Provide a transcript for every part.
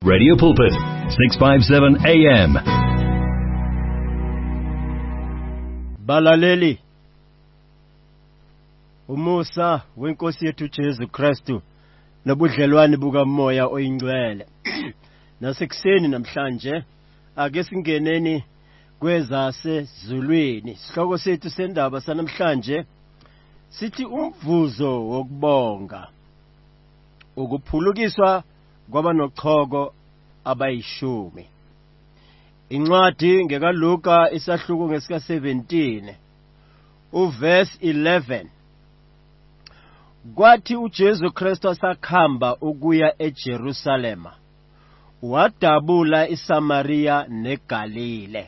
Radio Pulpit, 657 AM. Balaleli, umusa wenkosi yethu Jesu Kristu nobudlelwane bukaMoya oyingcwele. Nasekuseni namhlanje ake singeneni kwezasezulwini. Sihloko sethu sendaba sanamhlanje sithi umvuzo wokubonga. Ukuphulukiswa kwabanochoko abayishumi. Incwadi ngekaLuka isahluko ngesika 17 uverse 11. Kwathi uJesu Kristu sakhamba ukuya eJerusalema, wadabula iSamaria neGalile.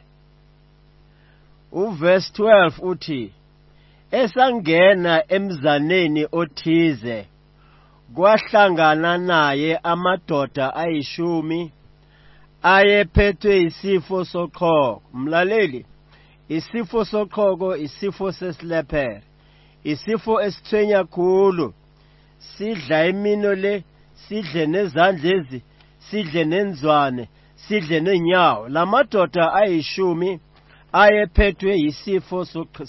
Uverse 12 uthi, esangena emzaneni othize, kwahlangana naye amadoda ayishumi ayephethwe isifo soqhoko. Mlaleli, isifo soqhoko isifo sesilephere, isifo esithwenya khulu. Sidla imino le, sidle nezandla ezi, sidle nenzwane, sidle nenyawo. La madoda ayishumi ayephethwe isifo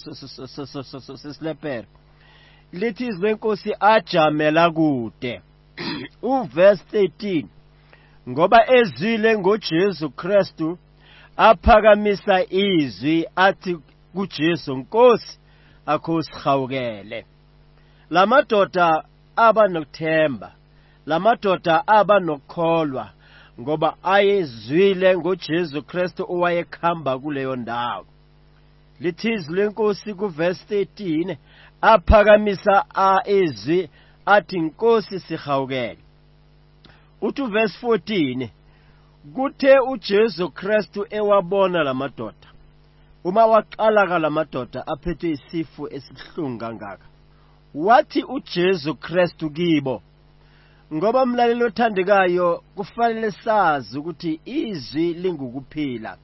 sesilephere. Lithi izwi lenkosi ajamela kude. Uverse 13, ngoba ezwile ngoJesu Kristu aphakamisa izwi athi kuJesu, Nkosi, akho sihawukele. La madoda aba nokuthemba, la madoda aba nokukholwa, ngoba ayezwile ngoJesu Kristu owayekhamba kuleyo ndawo. Lithi izwi lenkosi kuverse 13, aphakamisa izwi athi, Nkosi, sihawukele. Uthi verse 14, kuthe uJesu Kristu ewabona la madoda, uma waqala la madoda aphethwe isifo esibuhlungu kangaka, wathi uJesu Kristu kibo. Ngoba mlaleli othandekayo, kufanele sazi ukuthi izwi lingukuphila.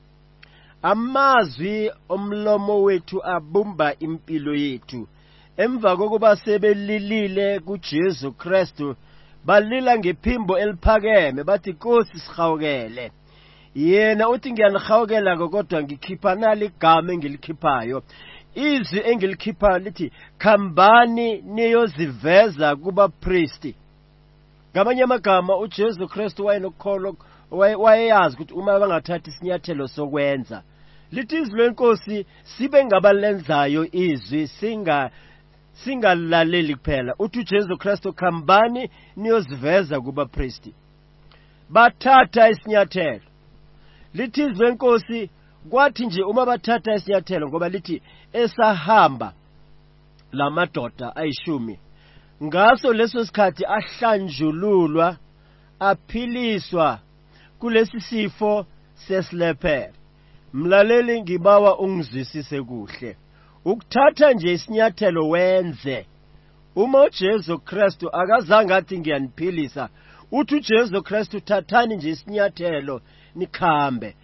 Amazwi omlomo wethu abumba impilo yethu. Emva kokuba sebelilile kuJesu Kristu, balila ngephimbo eliphakeme, bathi, Nkosi, sihawukele. Yena uthi, ngiyanihawukela kodwa ngikhipha nali igama engilikhiphayo. Izwi engilikhiphayo lithi, khambani niyoziveza kubapristi. Ngamanye amagama, uJesu Kristu wayenokukholo, wayeyazi ukuthi uma bangathathi isinyathelo sokwenza. Lithi izwi lenkosi sibe ngabalenzayo izwi, singalaleli kuphela. Uthi uJesu Kristu, khambani niyoziveza kubapristi. Bathatha isinyathelo. Lithi izwi lenkosi, kwathi nje uma bathatha isinyathelo, ngoba lithi esahamba la madoda ayishumi, ngaso leso sikhathi ahlanjululwa, aphiliswa kulesi sifo sesilephere. Mlaleli, ngibawa ungizwisise kuhle. Ukuthatha nje isinyathelo wenze. Uma uJesu Kristu akazange athi ngiyaniphilisa, uthi uJesu Kristu, thathani nje isinyathelo nikhambe.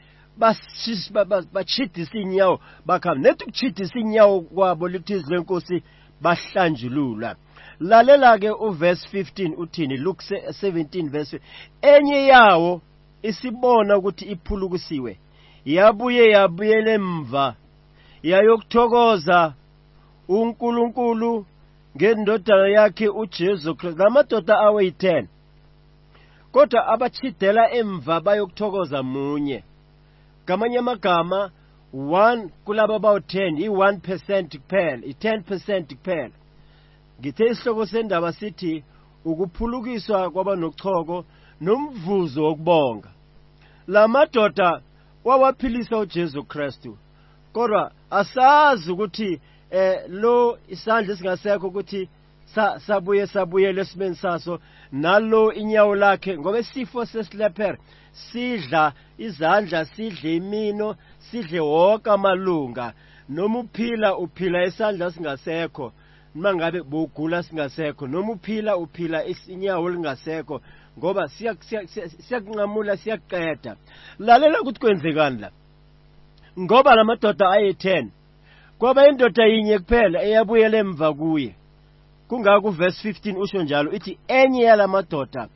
Bachidisa inyawo bakhambe. Nethi ukuchidisa inyawo kwabo, lithi izwi lenkosi, bahlanjululwa. Lalela-ke uverse 15 uthini? Luke 17 verse 15. Enye yawo isibona ukuthi iphulukisiwe, yabuyela emva, yayokuthokoza uNkulunkulu ngendodana yakhe uJesu Kristu. Amadoda ayi-10, kodwa abachidela emva bayokuthokoza munye. Ngamanye amagama, 1 kulabo abawu-10, i-1% kuphela, i-10% kuphela. Ngithe isihloko sendaba sithi ukuphulukiswa kwabanochoko nomvuzo wokubonga. La madoda wawaphilisa uJesu Kristu, kodwa asazi ukuthi lo isandla singasekho ukuthi sabuyele esimeni saso, nalo inyawo lakhe, ngoba isifo sesilephere sidla izandla, sidle imino, sidle wonke amalunga. Noma uphila isandla singasekho, noma ngabe bugula singasekho, noma uphila inyawo lingasekho, ngoba siyakunqamula, siyaqeda. Lalela ukuthi kwenzekani la. Ngoba la madoda ayi-10, kwaba indoda yinye kuphela eyabuyela emva kuye. Kungaka uverse 15 usho njalo, ithi enye yalamadoda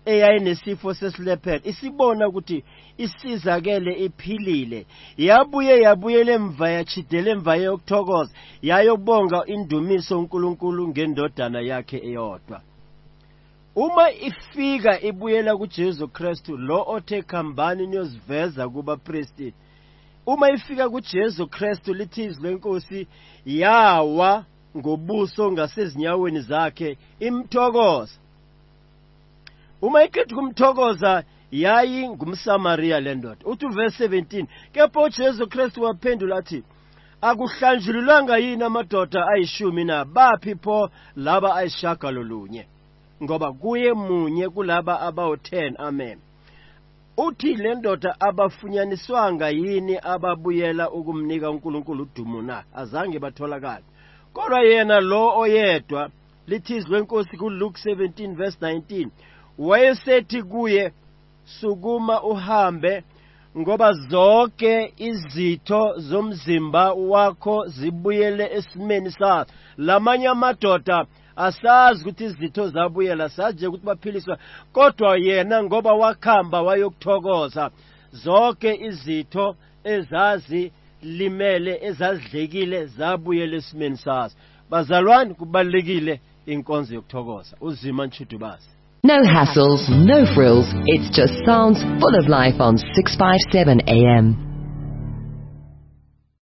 eyayinesifo sesilephele isibona ukuthi isizakele iphilile, yabuyela emva yachidela emva yokuthokoza, yayobonga indumiso uNkulunkulu ngendodana yakhe eyodwa. Uma ifika ibuyela kuJesu Kristu lo othe khambani niyoziveza kubapristi, uma ifika kuJesu Kristu lithi izwi lenkosi yawa ngobuso ngasezinyaweni zakhe imthokoza. Uma iqeda kumthokoza yayi ngumSamaria lendoda. Uthi verse 17, kepha uJesu Kristu waphendula athi, akuhlanjululanga yini amadoda ayishumi na? Baphi pho laba ayishagalolunye? Ngoba kuye munye kulaba abawu-10. Amen. Uthi lendoda abafunyaniswanga yini ababuyela ukumnika uNkulunkulu udumo na? Azange batholakala. Kodwa yena lo oyedwa, lithi izwi lenkosi kuLuke 17 verse 19, wayesethi kuye, sukuma uhambe, ngoba zonke izitho zomzimba wakho zibuyele esimeni sazo. Lamanye amadoda asazi ukuthi izitho zabuyela, saje ukuthi baphiliswa, kodwa yena ngoba wakhamba wayokuthokoza, zonke izitho ezazilimele ezazidlekile zabuyela esimeni sazo. Bazalwane, kubalekile inkonzo yokuthokoza. Uzima Nchudubasi. No hassles, no frills. It's just sounds full of life on 657 AM.